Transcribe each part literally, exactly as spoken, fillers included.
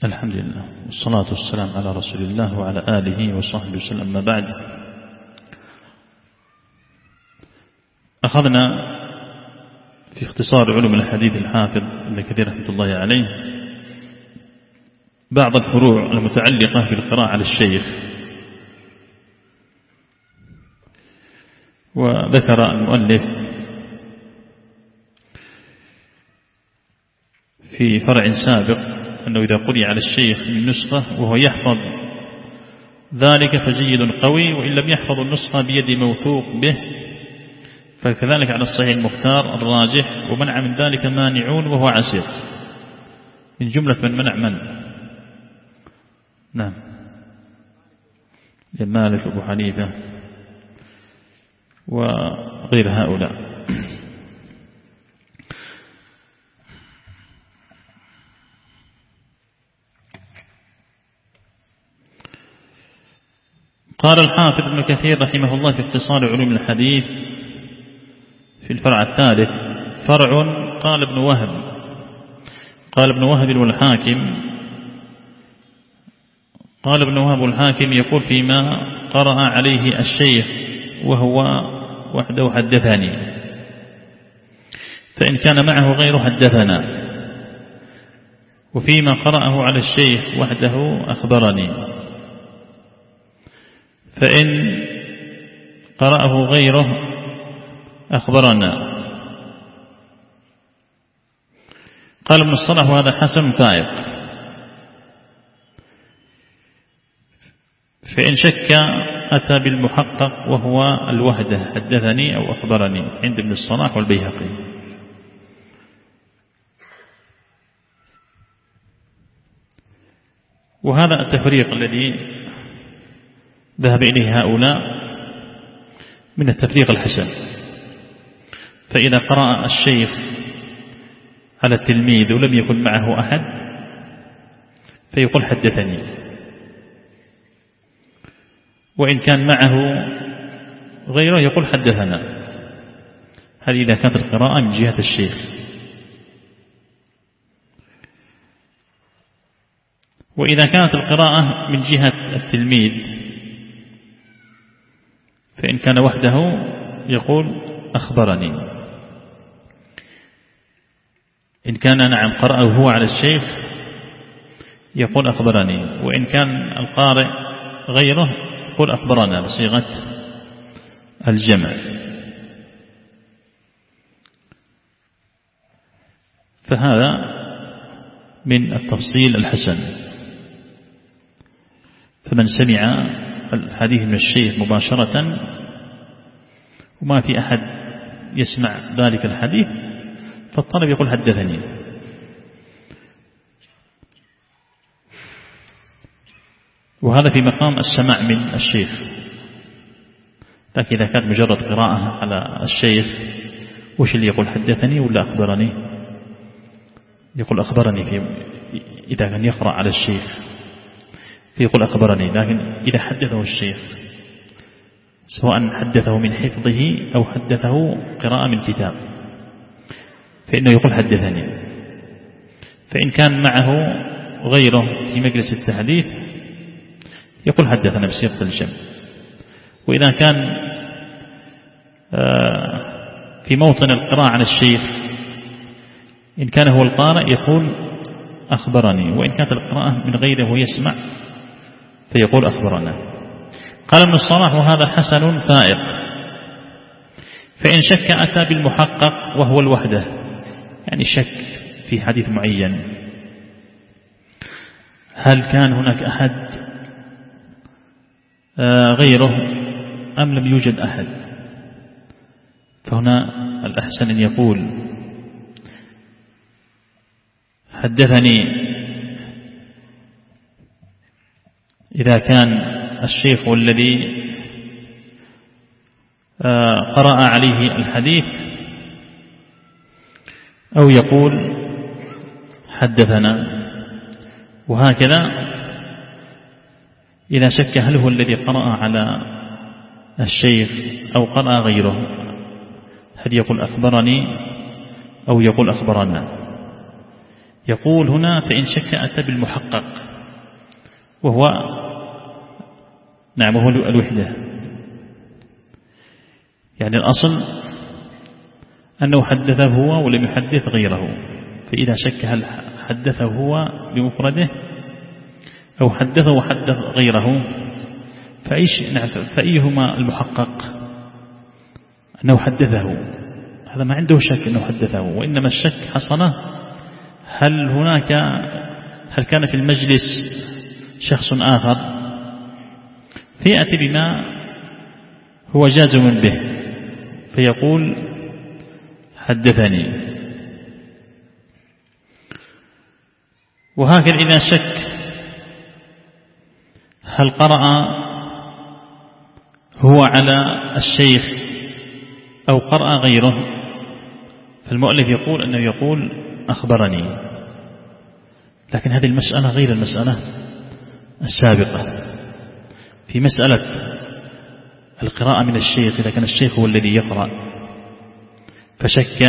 الحمد لله والصلاة والسلام على رسول الله وعلى آله وصحبه وسلم. ما بعد، أخذنا في اختصار علوم الحديث الحافظ ابن كثير رحمة الله عليه بعض الفروع المتعلقة بالقراءة على الشيخ، وذكر المؤلف في فرع سابق أنه إذا قرئ على الشيخ من نسخة وهو يحفظ ذلك فجيد قوي، وإن لم يحفظ النسخة بيد موثوق به فكذلك على الصحيح المختار الراجح، ومنع من ذلك مانعون وهو عسير. من جملة من منع من نعم مالك وأبو حنيفة وغير هؤلاء. قال الحافظ ابن كثير رحمه الله في اختصار علوم الحديث في الفرع الثالث: فرع قال ابن وهب قال ابن وهب والحاكم قال ابن وهب والحاكم يقول فيما قرأ عليه الشيخ وهو وحده حدثني، فإن كان معه غيره حدثنا، وفيما قرأه على الشيخ وحده أخبرني، فإن قرأه غيره أخبرنا. قال ابن الصلاح: وهذا حسن فائق. فإن شك أتى بالمحقق وهو الوحدة حدثني أو أخبرني عند ابن الصلاح والبيهقي. وهذا التفريق الذي ذهب إليه هؤلاء من التفريق الحسن. فإذا قرأ الشيخ على التلميذ ولم يكن معه أحد فيقول حدثني، وإن كان معه غيره يقول حدثنا. هذه إذا كانت القراءة من جهة الشيخ. وإذا كانت القراءة من جهة التلميذ فإن كان وحده يقول أخبرني، إن كان نعم قرأه هو على الشيخ يقول أخبرني، وإن كان القارئ غيره يقول أخبرنا بصيغة الجمع. فهذا من التفصيل الحسن. فمن سمع الحديث من الشيخ مباشرة وما في أحد يسمع ذلك الحديث فالطالب يقول حدثني. وهذا في مقام السماع من الشيخ. لكن إذا كانت مجرد قراءة على الشيخ وش اللي يقول حدثني ولا أخبرني؟ يقول أخبرني في إذا كان يقرأ على الشيخ فيقول أخبرني. لكن إذا حدثه الشيخ سواء حدثه من حفظه أو حدثه قراءة من كتاب فإنه يقول حدثني. فإن كان معه غيره في مجلس التحديث يقول حدثنا بصيغة الجمع. وإذا كان في موطن القراءة على الشيخ إن كان هو القارئ يقول أخبرني، وإن كانت القراءة من غيره ويسمع فيقول أخبرنا. قال ابن الصلاح: وهذا حسن فائق. فإن شك أتى بالمحقق وهو الوحدة، يعني شك في حديث معين، هل كان هناك أحد غيره أم لم يوجد أحد، فهنا الأحسن أن يقول حدثني إذا كان الشيخ الذي قرأ عليه الحديث، أو يقول حدثنا. وهكذا إذا شك هل هو الذي قرأ على الشيخ أو قرأ غيره، هل يقول أخبرني أو يقول أخبرنا. يقول هنا فإن شك أتى بالمحقق وهو نعم وهو الوحدة. يعني الأصل أنه حدثه هو ولم يحدث غيره، فإذا شك هل حدثه هو بمفرده أو حدثه وحدث غيره فأيش نعم فأيهما المحقق؟ أنه حدثه، هذا ما عنده شك أنه حدثه، وإنما الشك حصل هل هناك هل كان في المجلس شخص آخر، فيأتي بما هو جازم به فيقول حدثني. وهكذا إذا شك هل قرأ هو على الشيخ أو قرأ غيره، فالمؤلف يقول أنه يقول أخبرني. لكن هذه المسألة غير المسألة السابقة. في مسألة القراءة من الشيخ إذا كان الشيخ هو الذي يقرأ فشك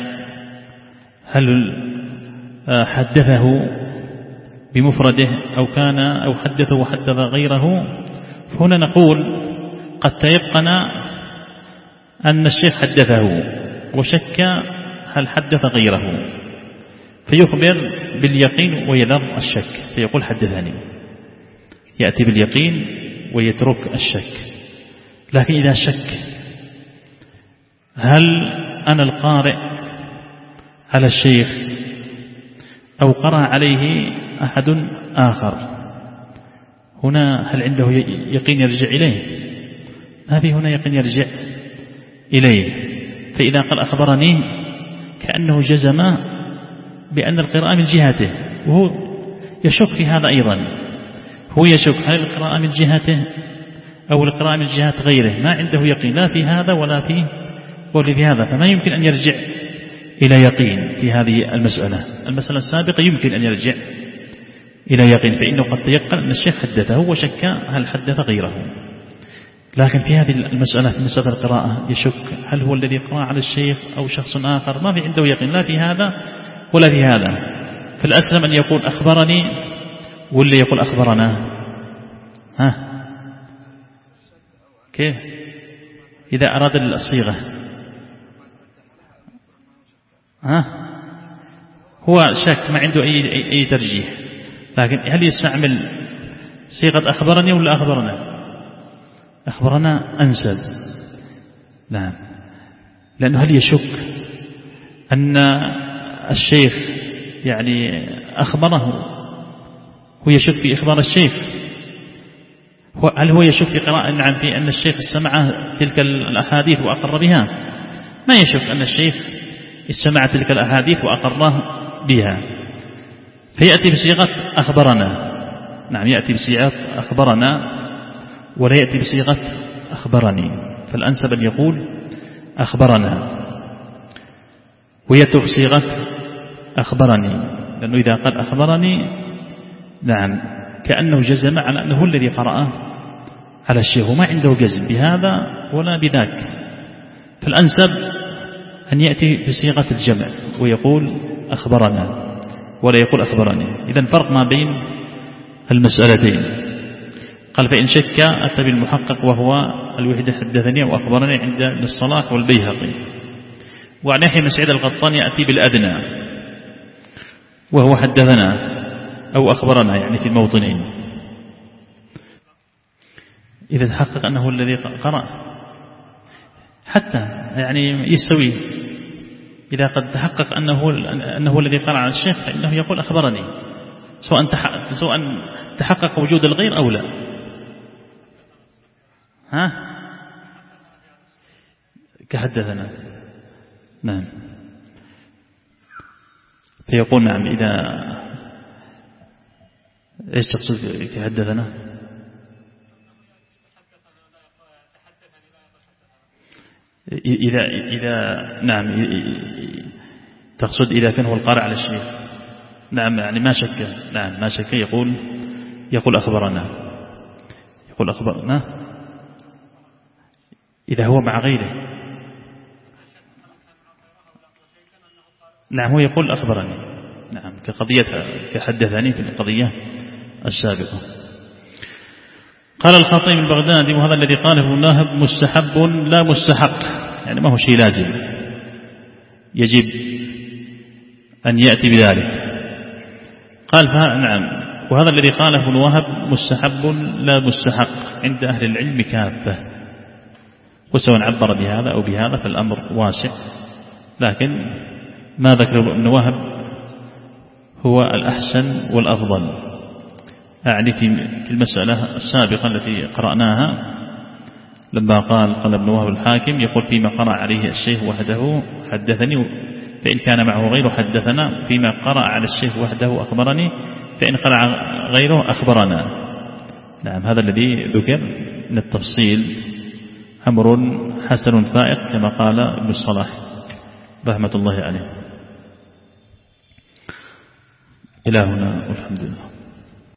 هل حدثه بمفرده أو كان أو حدثه وحدث غيره، فهنا نقول قد تيقن أن الشيخ حدثه وشك هل حدث غيره، فيخبر باليقين ويذر الشك فيقول حدثني، يأتي باليقين ويترك الشك. لكن إذا شك هل أنا القارئ على الشيخ أو قرأ عليه أحد آخر، هنا هل عنده يقين يرجع إليه؟ ما في هنا يقين يرجع إليه. فإذا قال أخبرني كأنه جزم بأن القراءة من جهته، وهو يشك في هذا أيضا، هو يشك هل القراءة من جهته أو القراءة من جهة غيره، ما عنده يقين لا في هذا ولا في ولا في هذا، فما يمكن أن يرجع إلى يقين في هذه المسألة. المسألة السابقة يمكن أن يرجع إلى يقين، فإنه قد تيقن أن الشيخ حدثه وشك هل حدث غيره. لكن في هذه المسألة في مسألة القراءة يشك هل هو الذي قرأ على الشيخ أو شخص آخر، ما في عنده يقين لا في هذا ولا في هذا، فالأسلم أن يقول أخبرني واللي يقول أخبرنا. ها كيف إذا أراد الصيغة؟ ها هو شك ما عنده أي, أي, أي ترجيح، لكن هل يستعمل صيغة أخبرني ولا أخبرنا؟ أخبرنا أنسب. نعم، لأنه هل يشك أن الشيخ يعني أخبره، هو يشك في إخبار الشيخ، هل هو يشك في قراءة نعم في أن الشيخ استمع تلك الأحاديث وأقر بها؟ ما يشك أن الشيخ استمع تلك الأحاديث وأقر بها، فيأتي بصيغة أخبرنا. نعم، يأتي بصيغة أخبرنا ولا يأتي بصيغة أخبرني، فالأنسب أن يقول أخبرنا ويترك صيغة أخبرني، لأنه إذا قال أخبرني نعم كأنه جزم على أنه الذي قرأ على الشيخ وما عنده جزم بهذا ولا بذاك، فالأنسب أن يأتي بصيغة الجمع ويقول أخبرنا ولا يقول أخبرني. إذن فرق ما بين المسألتين. قال فإن شك أتى بالمحقق وهو الوحدة حدثني وأخبرني عند الصلاح والبيهقي. وعن يحيى بن سعيد القطان يأتي بالأدنى وهو حدثنا أو أخبرنا، يعني في الموطنين إذا تحقق أنه الذي قرأ، حتى يعني يستوي إذا قد تحقق أنه أنه الذي قرأ على الشيخ فإنه يقول أخبرني، سواء سواء تحقق وجود الغير أو لا. ها كحدثنا. نعم، فيقول نعم إذا إيش تقصد كحدثنا؟ إذا إذا نعم تقصد إذا كان هو القارئ على الشيخ. نعم، يعني ما شك، نعم ما شك يقول يقول أخبرنا، يقول أخبرنا إذا هو مع غيره. نعم، هو يقول أخبرني. نعم كقضية كحدثني في القضية السابقة. قال الخطيب البغدادي: وهذا الذي قاله ابن وهب مستحب لا مستحق، يعني ما هو شيء لازم يجب أن يأتي بذلك. قال نعم، وهذا الذي قاله ابن وهب مستحب لا مستحق عند أهل العلم كافة، وسواء عبر بهذا أو بهذا فالأمر واسع، لكن ما ذكر ابن وهب هو الأحسن والأفضل. أعني في المسألة السابقة التي قرأناها لما قال قال ابن وهب الحاكم يقول: فيما قرأ عليه الشيخ وحده حدثني، فإن كان معه غيره حدثنا، فيما قرأ على الشيخ وحده أخبرني، فإن قرأ غيره أخبرنا. نعم، هذا الذي ذكر من التفصيل أمر حسن فائق كما قال ابن الصلاح رحمة الله عليه. إلى هنا والحمد لله.